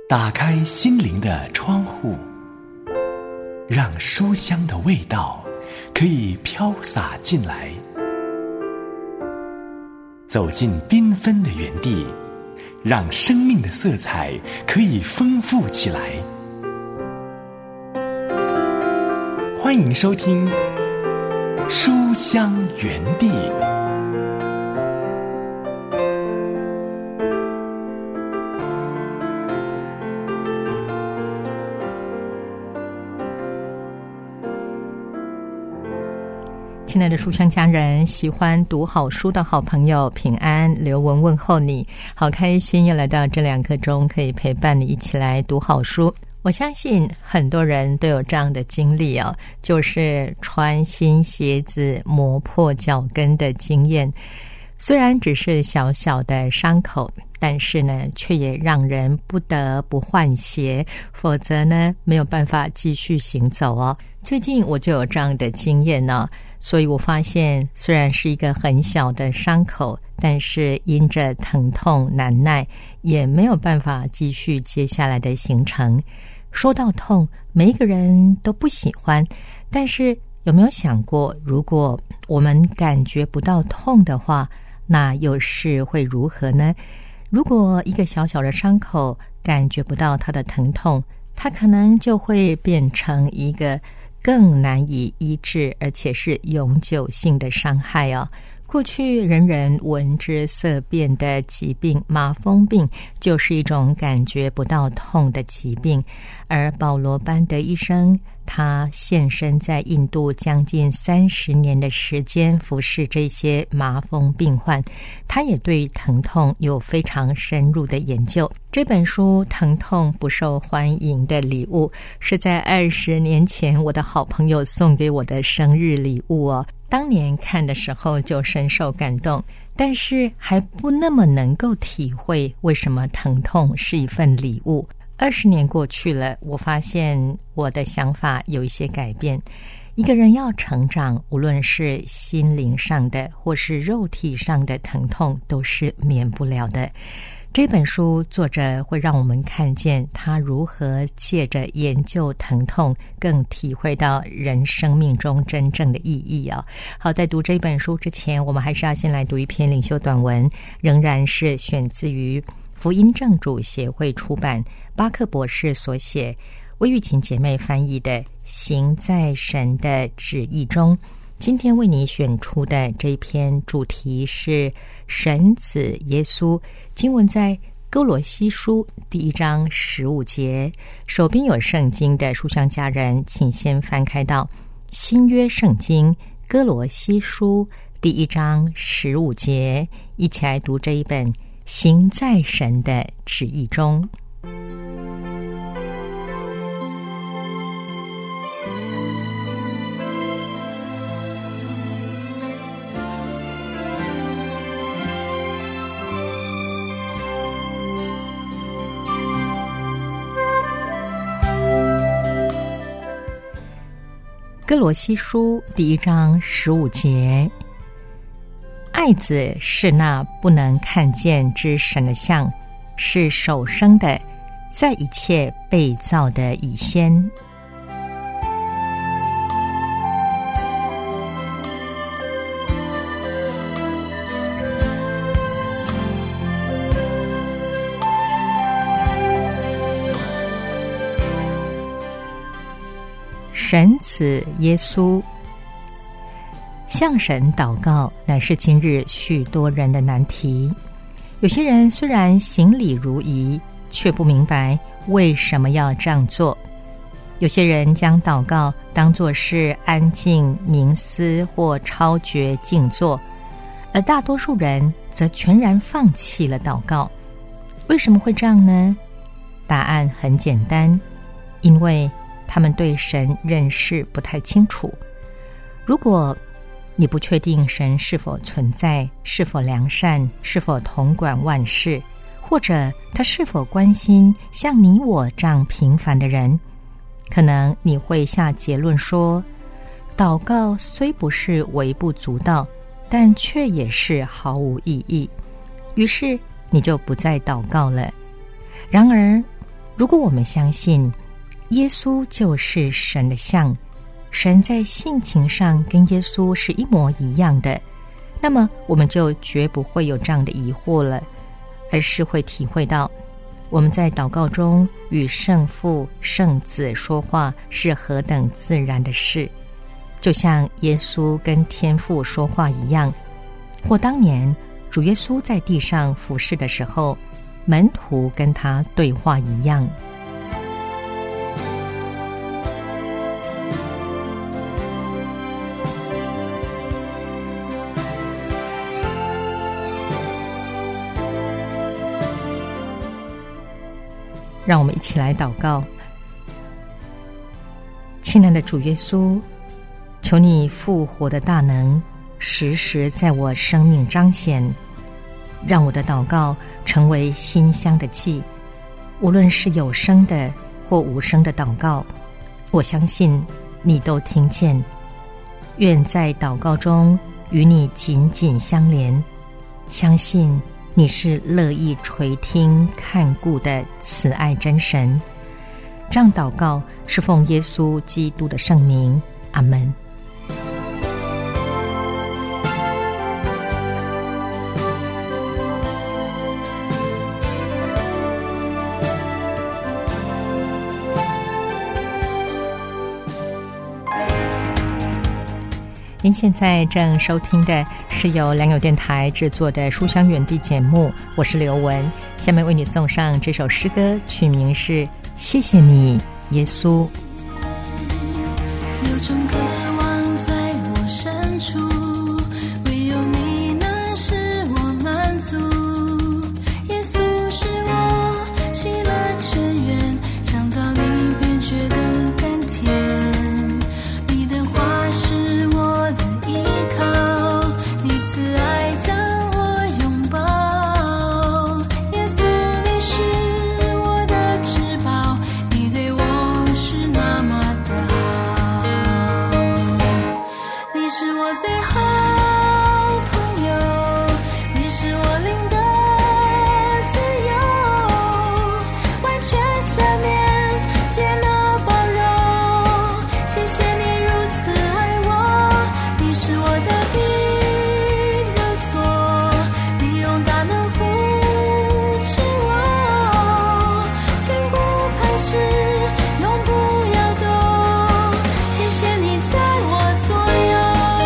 打开心灵的窗户，让书香的味道可以飘洒进来。走进缤纷的园地，让生命的色彩可以丰富起来。欢迎收听书香园地。 亲爱的书香家人，喜欢读好书的好朋友，平安，刘文问候你，好开心又来到这2刻钟，可以陪伴你一起来读好书。我相信很多人都有这样的经历哦，就是穿新鞋子磨破脚跟的经验。虽然只是小小的伤口，但是呢，却也让人不得不换鞋，否则呢，没有办法继续行走哦。最近我就有这样的经验呢，所以我发现虽然是一个很小的伤口，但是因着疼痛难耐，也没有办法继续接下来的行程。说到痛，每一个人都不喜欢，但是有没有想过，如果我们感觉不到痛的话，那又是会如何呢？如果一个小小的伤口感觉不到它的疼痛，它可能就会变成一个更难以医治，而且是永久性的伤害哦。过去人人闻之色变的疾病麻风病，就是一种感觉不到痛的疾病。而保罗班德医生，他现身在印度将近30年的时间，服侍这些麻风病患，他也对疼痛有非常深入的研究。这本书《疼痛不受欢迎的礼物》是在20年前我的好朋友送给我的生日礼物哦。当年看的时候就深受感动，但是还不那么能够体会为什么疼痛是一份礼物。20年过去了，我发现我的想法有一些改变。一个人要成长，无论是心灵上的或是肉体上的疼痛，都是免不了的。这本书作者会让我们看见他如何借着研究疼痛，更体会到人生命中真正的意义哦。好，在读这本书之前，我们还是要先来读一篇领袖短文，仍然是选自于福音正主协会出版，巴克博士所写，魏玉琴姐妹翻译的《行在神的旨意中》。今天为你选出的这一篇主题是神子耶稣，经文在哥罗西书第1章15节。手边有圣经的书香家人，请先翻开到新约圣经哥罗西书第1章15节，一起来读这一本行在神的旨意中。哥罗西书第1章15节，爱子是那不能看见之神的像，是首生的，在一切被造的以先。神子耶稣，向神祷告乃是今日许多人的难题。有些人虽然行礼如仪，却不明白为什么要这样做。有些人将祷告当作是安静冥思或超绝静坐，而大多数人则全然放弃了祷告。为什么会这样呢？答案很简单，因为他们对神认识不太清楚。如果你不确定神是否存在，是否良善，是否统管万事，或者他是否关心像你我这样平凡的人，可能你会下结论说，祷告虽不是微不足道，但却也是毫无意义，于是你就不再祷告了。然而如果我们相信耶稣就是神的像，神在性情上跟耶稣是一模一样的，那么我们就绝不会有这样的疑惑了，而是会体会到我们在祷告中与圣父、圣子说话是何等自然的事，就像耶稣跟天父说话一样，或当年主耶稣在地上服侍的时候，门徒跟他对话一样。让我们一起来祷告。亲爱的主耶稣，求你复活的大能时时在我生命彰显，让我的祷告成为馨香的祭，无论是有声的或无声的祷告，我相信你都听见。愿在祷告中与你紧紧相连，相信你是乐意垂听看顾的慈爱真神。这样祷告是奉耶稣基督的圣名，阿们。您现在正收听的是由良友电台制作的书香园地节目，我是刘雯。下面为你送上这首诗歌，曲名是《谢谢你，耶稣》。 有种渴望在我深处，唯有你能使我满足。耶稣是我喜乐泉源，想到你便觉得甘甜。你的话是我的依靠，你慈爱将我拥抱。耶稣，你是我的至宝，你对我是那么的好。你是我最好朋友，你是我灵的自由，完全赦免，接纳包容。谢谢你如此爱我，你是我的避难所，你用大能扶持我，坚固磐石，永不摇动。谢谢你在我左右。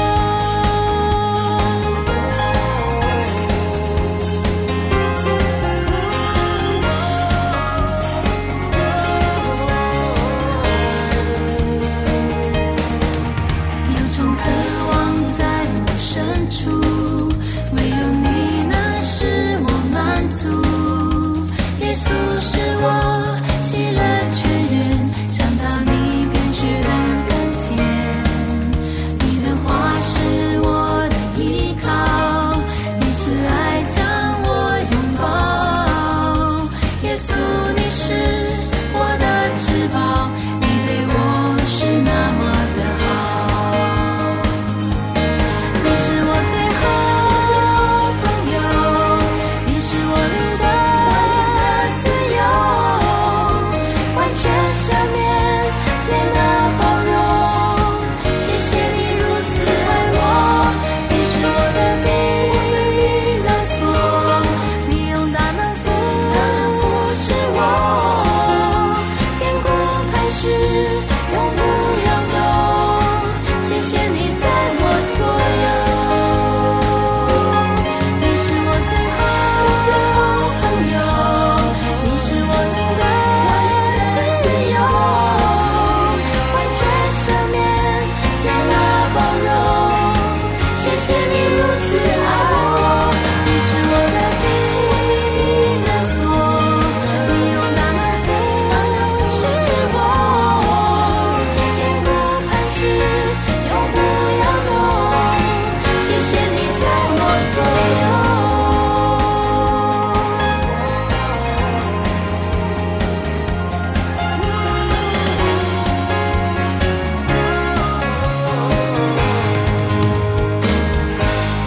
有种渴望在我深处，唯有你能使我满足。耶稣是我喜乐泉源，想到你便觉得甘甜。你的话是我的依靠，你慈爱将我拥抱。耶稣，你是我的至宝，你对我是那么的好。你是我最好朋友，你是我灵的自由，完全赦免，接纳包容。谢谢你如此爱我，你是我的避难所，你用大能扶持我，坚固磐石，永不摇动。谢谢你在我左右。你是我最好朋友，你是我灵的自由，完全赦免，接纳包容。谢谢你如此爱我，你是我的避难所，你用大能扶持我，坚固磐石，永不摇动。谢谢你在我左右。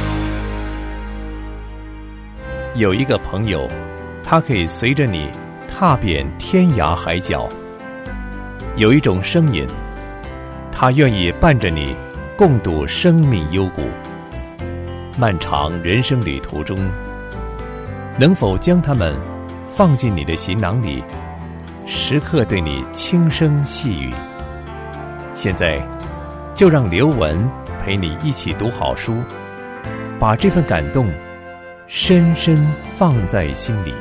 有一个朋友，他可以随着你踏遍天涯海角。有一种声音，它愿意伴着你共度生命幽谷。漫长人生旅途中，能否将它们放进你的行囊里，时刻对你轻声细语？现在就让刘文陪你一起读好书，把这份感动深深放在心里。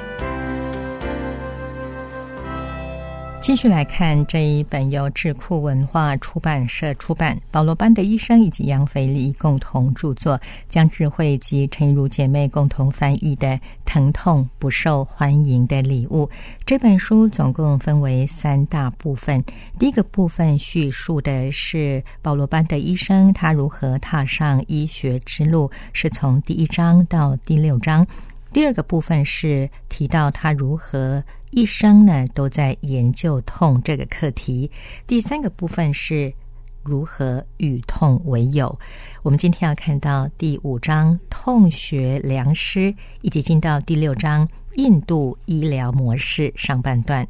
继续来看这一本由智库文化出版社出版，保罗班德医生以及杨腓力共同著作，江智慧及陈怡如姐妹共同翻译的《疼痛不受欢迎的礼物》。这本书总共分为3大部分。第一个部分叙述的是保罗班德医生他如何踏上医学之路，是从第1章到第6章。第二个部分是提到他如何一生呢都在研究痛这个课题。第3个部分是如何与痛为友。我们今天要看到第5章痛学良师，以及进到第6章印度医疗模式上半段。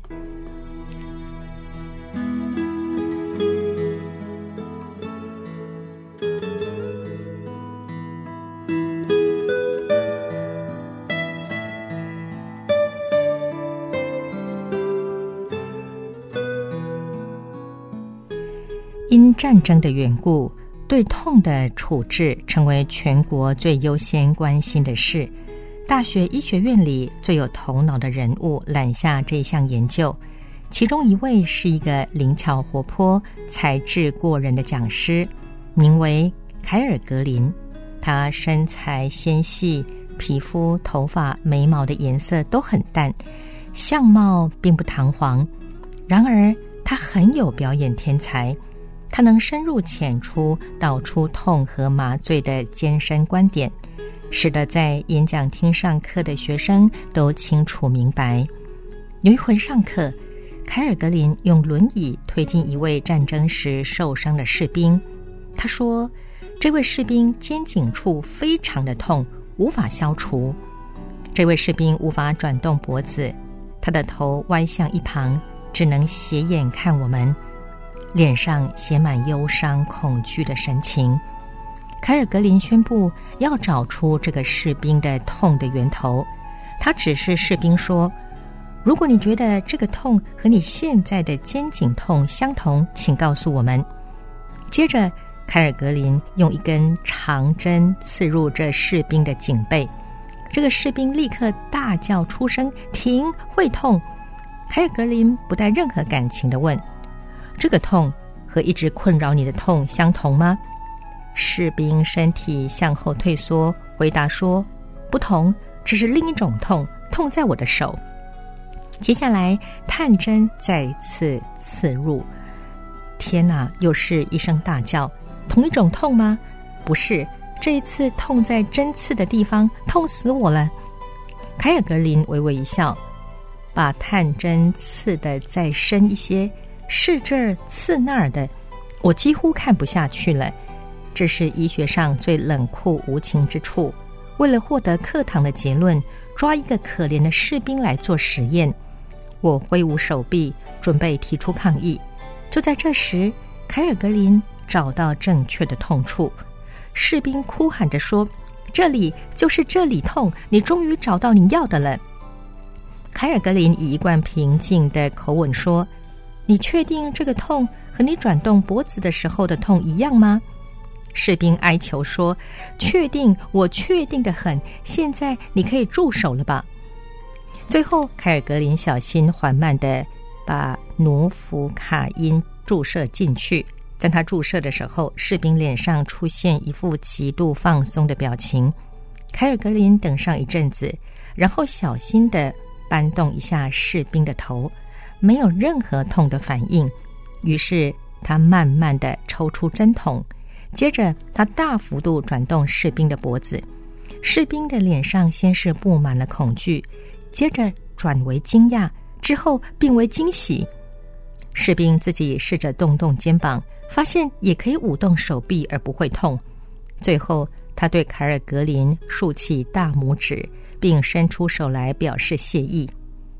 因战争的缘故，对痛的处置成为全国最优先关心的事。大学医学院里最有头脑的人物揽下这项研究，其中一位是一个灵巧活泼、才智过人的讲师，名为凯尔格林。他身材纤细，皮肤、头发、眉毛的颜色都很淡，相貌并不堂皇。然而他很有表演天才，他能深入浅出道出痛和麻醉的艰深观点，使得在演讲厅上课的学生都清楚明白。有一回上课，凯尔格林用轮椅推进一位战争时受伤的士兵。他说，这位士兵肩颈处非常的痛，无法消除。这位士兵无法转动脖子，他的头歪向一旁，只能斜眼看我们，脸上写满忧伤恐惧的神情。凯尔格林宣布要找出这个士兵的痛的源头。他指示士兵说，如果你觉得这个痛和你现在的肩颈痛相同，请告诉我们。接着凯尔格林用一根长针刺入这士兵的颈背，这个士兵立刻大叫出声，停，会痛。凯尔格林不带任何感情地问，这个痛和一直困扰你的痛相同吗？士兵身体向后退缩，回答说，不同，这是另一种痛，痛在我的手。接下来探针再次刺入。天哪，又是一声大叫，同一种痛吗？不是，这一次痛在针刺的地方，痛死我了。凯尔格林微微一笑，把探针刺得再深一些，是这儿刺那儿的，我几乎看不下去了。这是医学上最冷酷无情之处。为了获得课堂的结论，抓一个可怜的士兵来做实验。我挥舞手臂，准备提出抗议。就在这时，凯尔格林找到正确的痛处。士兵哭喊着说，这里，就是这里痛，你终于找到你要的了。凯尔格林以一贯平静的口吻说，你确定这个痛和你转动脖子的时候的痛一样吗？士兵哀求说，确定，我确定得很，现在你可以住手了吧。最后凯尔格林小心缓慢地把努福卡因注射进去。当他注射的时候，士兵脸上出现一副极度放松的表情。凯尔格林等上一阵子，然后小心地搬动一下士兵的头，没有任何痛的反应。于是他慢慢地抽出针筒，接着他大幅度转动士兵的脖子。士兵的脸上先是布满了恐惧，接着转为惊讶，之后变为惊喜。士兵自己试着动动肩膀，发现也可以舞动手臂而不会痛。最后他对凯尔格林竖起大拇指，并伸出手来表示谢意。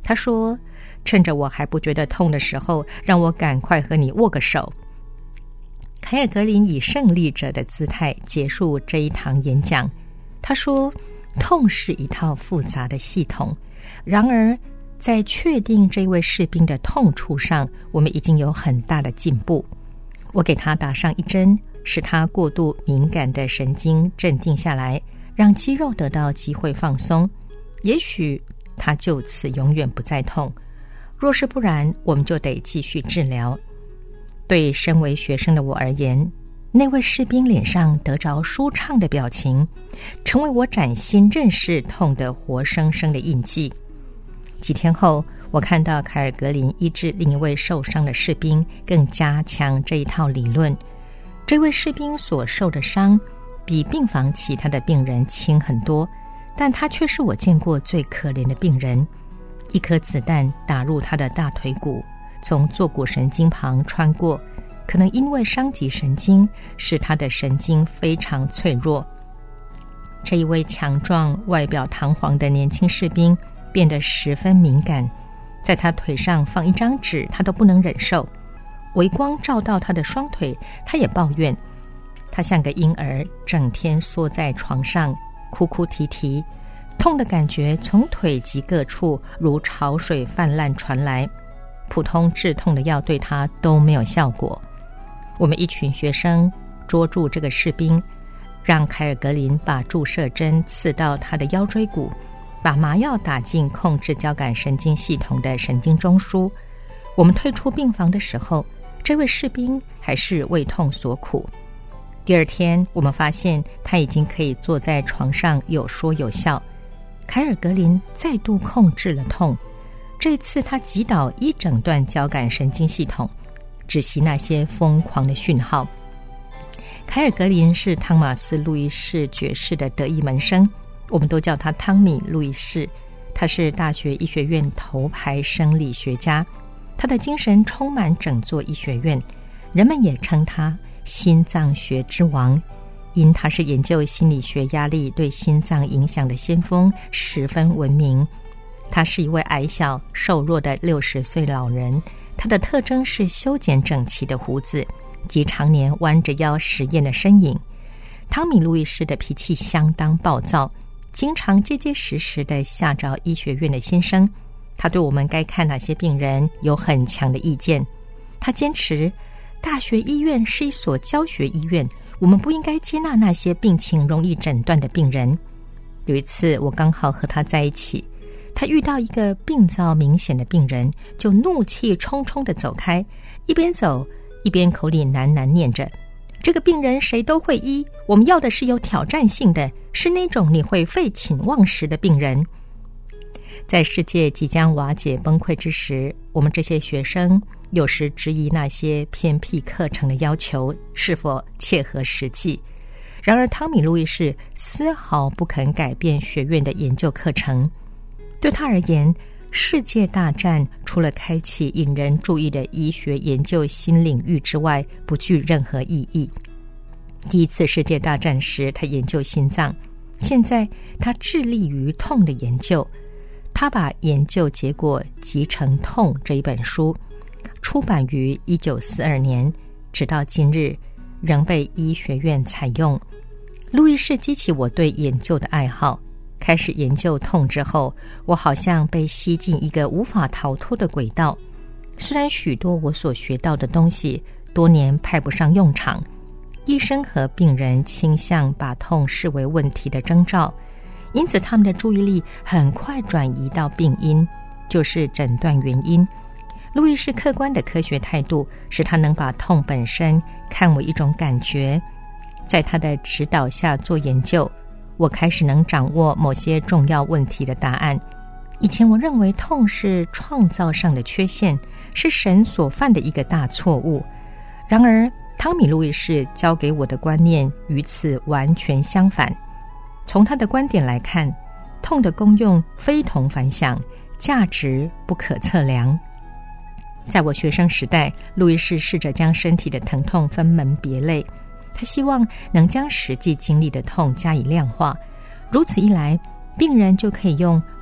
他说，趁着我还不觉得痛的时候，让我赶快和你握个手。凯尔格林以胜利者的姿态结束这一堂演讲。他说，痛是一套复杂的系统，然而在确定这位士兵的痛处上，我们已经有很大的进步。我给他打上一针，使他过度敏感的神经镇定下来，让肌肉得到机会放松，也许他就此永远不再痛。若是不然，我们就得继续治疗。对身为学生的我而言，那位士兵脸上得着舒畅的表情，成为我崭新认识痛的活生生的印记。几天后，我看到凯尔格林医治另一位受伤的士兵，更加强这一套理论。这位士兵所受的伤比病房其他的病人轻很多，但他却是我见过最可怜的病人。一颗子弹打入他的大腿骨，从坐骨神经旁穿过，可能因为伤及神经，使他的神经非常脆弱。这一位强壮、外表堂皇的年轻士兵变得十分敏感，在他腿上放一张纸，他都不能忍受。微光照到他的双腿，他也抱怨。他像个婴儿，整天缩在床上，哭哭啼啼。痛的感觉从腿及各处如潮水泛滥传来，普通止痛的药对他都没有效果。我们一群学生捉住这个士兵，让凯尔格林把注射针刺到他的腰椎骨，把麻药打进控制交感神经系统的神经中枢。我们退出病房的时候，这位士兵还是为痛所苦。第二天，我们发现他已经可以坐在床上有说有笑。凯尔格林再度控制了痛，这次他击倒一整段交感神经系统，止息那些疯狂的讯号。凯尔格林是汤马斯·路易士爵士的得意门生，我们都叫他汤米·路易士。他是大学医学院头牌生理学家，他的精神充满整座医学院，人们也称他心脏学之王，因他是研究心理学压力对心脏影响的先锋，十分闻名。他是一位矮小瘦弱的60岁老人，他的特征是修剪整齐的胡子及常年弯着腰实验的身影。汤米·路易士的脾气相当暴躁，经常结结实实地吓着医学院的新生。他对我们该看哪些病人有很强的意见。他坚持大学医院是一所教学医院，我们不应该接纳那些病情容易诊断的病人。有一次我刚好和他在一起，他遇到一个病灶明显的病人，就怒气冲冲地走开，一边走一边口里喃喃念着，这个病人谁都会医，我们要的是有挑战性的，是那种你会废寝忘食的病人。在世界即将瓦解崩溃之时，我们这些学生有时质疑那些偏僻课程的要求是否切合实际。然而汤米·路易士丝毫不肯改变学院的研究课程。对他而言，世界大战除了开启引人注意的医学研究新领域之外，不具任何意义。第一次世界大战时，他研究心脏，现在他致力于痛的研究。他把研究结果集成《痛》这一本书，出版于1942年，直到今日仍被医学院采用。路易士激起我对研究的爱好。开始研究痛之后，我好像被吸进一个无法逃脱的轨道。虽然许多我所学到的东西多年派不上用场，医生和病人倾向把痛视为问题的征兆，因此他们的注意力很快转移到病因，就是诊断原因。路易士客观的科学态度使他能把痛本身看为一种感觉。在他的指导下做研究，我开始能掌握某些重要问题的答案。以前我认为痛是创造上的缺陷，是神所犯的一个大错误。然而汤米·路易士教给我的观念与此完全相反。从他的观点来看，痛的功用非同凡响，价值不可测量。在我学生时代，路易士试着将身体的疼痛分门别类，他希望能将实际经历的痛加以量化，如此一来，病人就可以用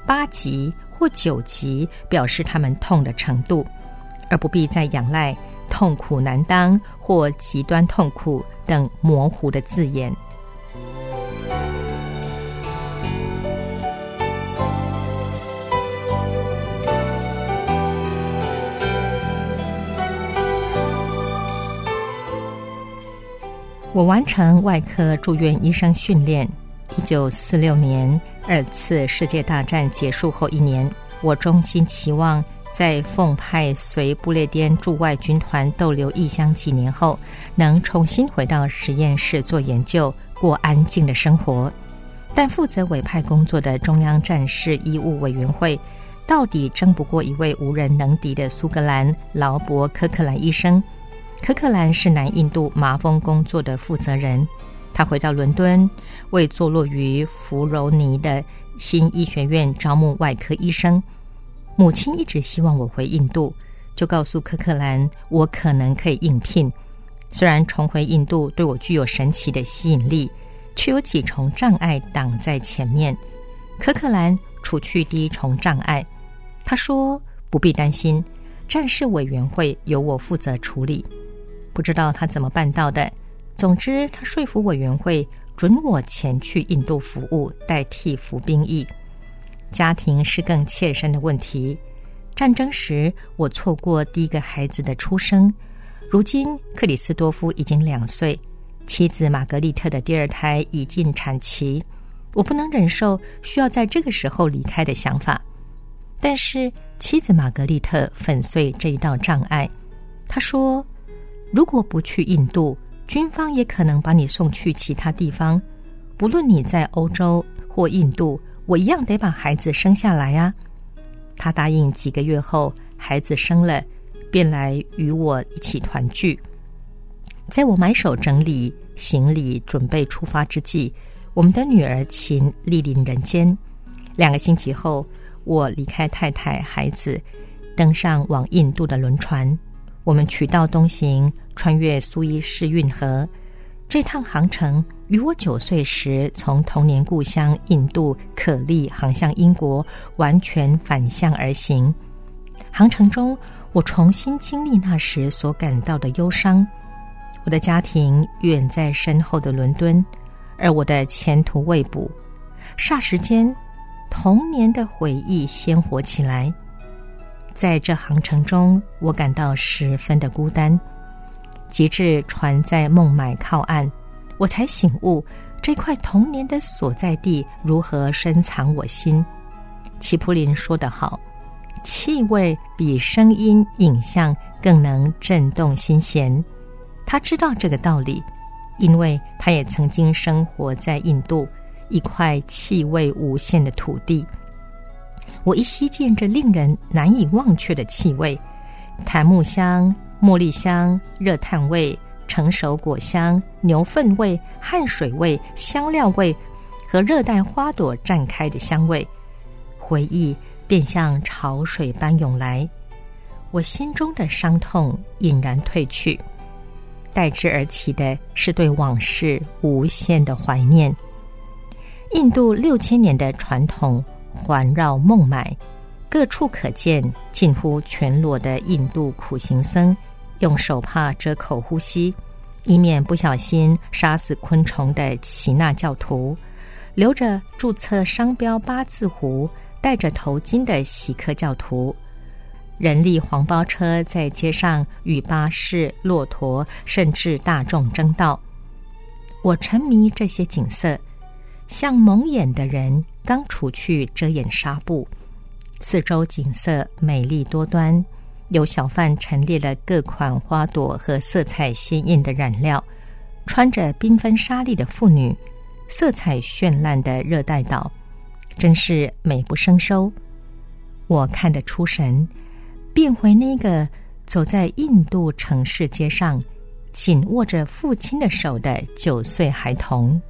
8级或9级表示他们痛的程度，而不必再仰赖痛苦难当或极端痛苦等模糊的字眼。我完成外科住院医生训练。1946年2次世界大战结束后1年，我衷心期望在奉派随不列颠驻外军团逗留异乡几年后，能重新回到实验室做研究，过安静的生活。但负责委派工作的中央战事医务委员会到底争不过一位无人能敌的苏格兰劳勃·科克兰医生。科克兰是南印度麻风工作的负责人，他回到伦敦，为坐落于弗柔尼的新医学院招募外科医生。母亲一直希望我回印度，就告诉科克兰我可能可以应聘。虽然重回印度对我具有神奇的吸引力，却有几重障碍挡在前面。科克兰除去第一重障碍，他说不必担心，战事委员会由我负责处理。不知道他怎么办到的，总之他说服委员会准我前去印度服务，代替服兵役。家庭是更切身的问题。战争时我错过第一个孩子的出生，如今克里斯多夫已经2岁，妻子玛格丽特的第2胎已近产期，我不能忍受需要在这个时候离开的想法。但是妻子玛格丽特粉碎这一道障碍，她说，如果不去印度，军方也可能把你送去其他地方，不论你在欧洲或印度，我一样得把孩子生下来啊。他答应几个月后孩子生了，便来与我一起团聚。在我埋首整理行李准备出发之际，我们的女儿琴莅临人间。2个星期后，我离开太太孩子，登上往印度的轮船。我们渠道东行，穿越苏伊士运河。这趟航程与我9岁时从童年故乡印度可利航向英国完全反向而行。航程中，我重新经历那时所感到的忧伤。我的家庭远在身后的伦敦，而我的前途未卜。霎时间，童年的回忆鲜活起来。在这航程中，我感到十分的孤单。及至船在孟买靠岸，我才醒悟这块童年的所在地如何深藏我心。齐柏林说得好，气味比声音影像更能震动心弦。他知道这个道理，因为他也曾经生活在印度，一块气味无限的土地。我一吸进这令人难以忘却的气味，檀木香、茉莉香、热炭味、成熟果香、牛粪味、汗水味、香料味和热带花朵绽开的香味，回忆便像潮水般涌来。我心中的伤痛隐然退去，代之而起的是对往事无限的怀念。印度6000年的传统环绕孟买，各处可见近乎全裸的印度苦行僧，用手帕遮口呼吸，以免不小心杀死昆虫的耆那教徒，留着注册商标8字胡、戴着头巾的锡克教徒，人力黄包车在街上与巴士、骆驼甚至大众争道。我沉迷这些景色，像蒙眼的人刚除去遮掩纱布，四周景色美丽多端，有小贩陈列了各款花朵和色彩鲜艳的染料，穿着缤纷纱丽的妇女，色彩绚烂的热带岛，真是美不胜收。我看得出神，变回那个走在印度城市街上紧握着父亲的手的9岁孩童。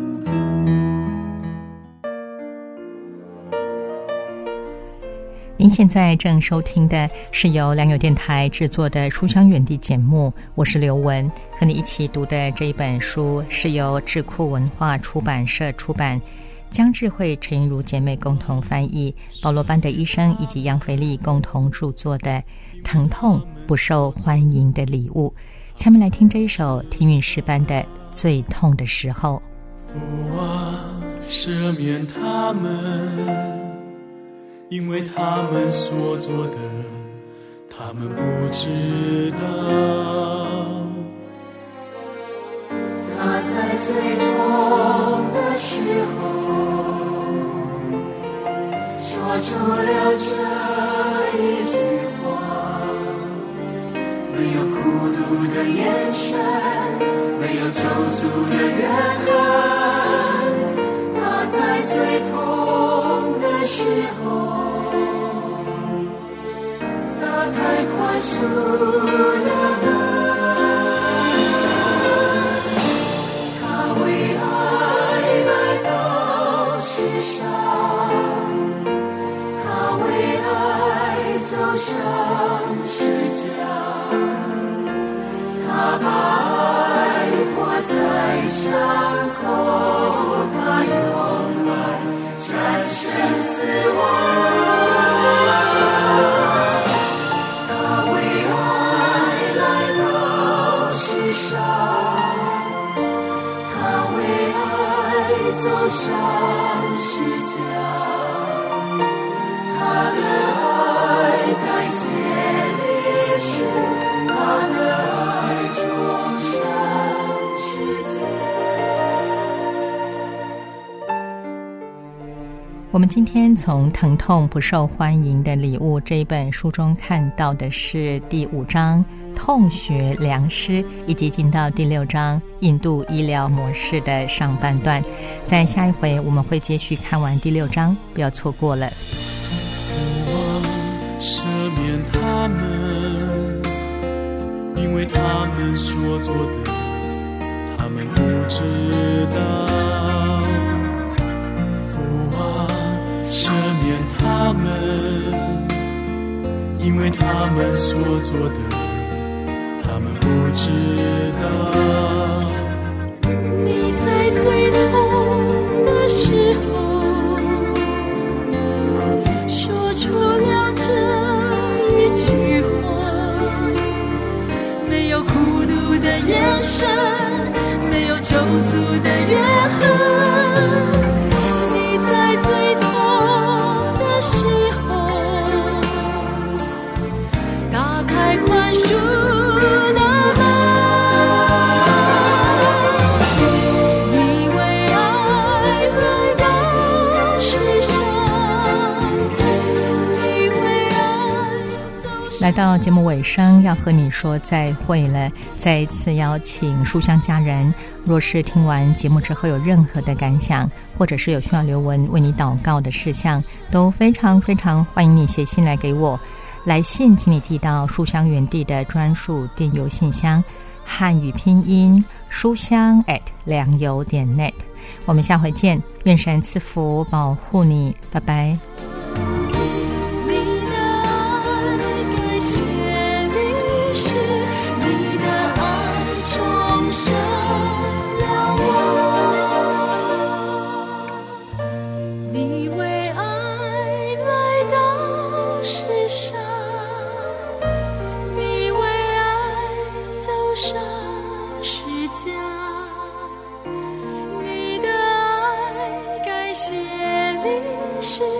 您现在正收听的是由良友电台制作的书香园地节目，我是刘雯，和你一起读的这一本书是由智库文化出版社出版，江智慧、陈映如姐妹共同翻译，保罗班德医生以及杨腓力共同著作的《疼痛不受欢迎的礼物》。下面来听这一首听韵诗班的《最痛的时候》。 父啊，赦免他们，因为他们所做的，他们不知道。 他在最痛的时候，说出了这一句话，没有孤独的眼神，没有咒诅的怨恨。他在最痛的时候，打开宽恕的门。他为爱来到世上，他为爱走上十架，他把爱活在伤口，他用爱战胜死亡。他为爱来到世上，他为爱走上十架，他的爱改写历史，他的爱终身世界。 我们今天从《疼痛不受欢迎的礼物》这一本书中看到的是第5章痛学良师，以及进到第6章印度医疗模式的上半段。在下一回我们会继续看完第6章，不要错过了。 父啊，赦免他们，因为他们所做的，他们不知道。父啊，赦免他们，因为他们所做的，他们不知道。 你在最痛的时候，说出了这一句话，没有孤独的眼神，没有咒诅的怨恨。你在最痛的时候，打开宽恕的门。你为爱来到世上，你为爱走上。 来到节目尾声，要和你说再会了。再一次邀请书香家人，若是听完节目之后有任何的感想，或者是有需要刘雯为你祷告的事项，都非常非常欢迎你写信来给我。来信请你寄到书香园地的专属电邮信箱，汉语拼音书香@良友.net。我们下回见，愿神赐福保护你，拜拜。 你的爱改写历史，你的爱终身了我。你为爱来到世上，你为爱走上十架，你的爱改写历史。